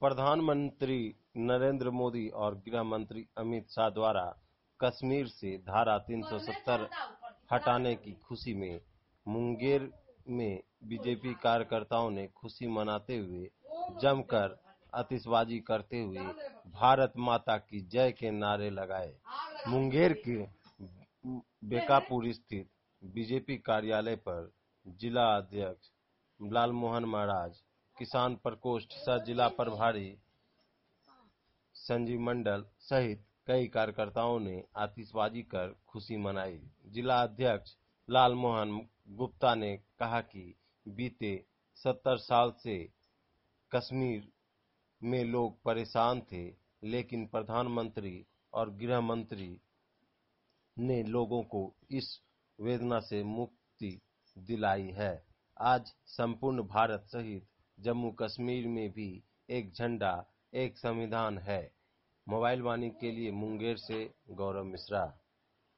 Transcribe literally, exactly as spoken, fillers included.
प्रधानमंत्री नरेंद्र मोदी और गृह मंत्री अमित शाह द्वारा कश्मीर से धारा तीन सौ सत्तर हटाने की खुशी में मुंगेर में बीजेपी कार्यकर्ताओं ने खुशी मनाते हुए जमकर आतिशबाजी करते हुए भारत माता की जय के नारे लगाए। मुंगेर के बेकापुर स्थित बीजेपी कार्यालय पर जिला अध्यक्ष लालमोहन महाराज, किसान प्रकोष्ठ सह जिला प्रभारी संजीव मंडल सहित कई कार्यकर्ताओं ने आतिशबाजी कर खुशी मनाई। जिला अध्यक्ष लालमोहन गुप्ता ने कहा कि बीते सत्तर साल से कश्मीर में लोग परेशान थे, लेकिन प्रधानमंत्री और गृह मंत्री ने लोगों को इस वेदना से मुक्ति दिलाई है। आज संपूर्ण भारत सहित जम्मू कश्मीर में भी एक झंडा, एक संविधान है। मोबाइल वाणी के लिए मुंगेर से गौरव मिश्रा।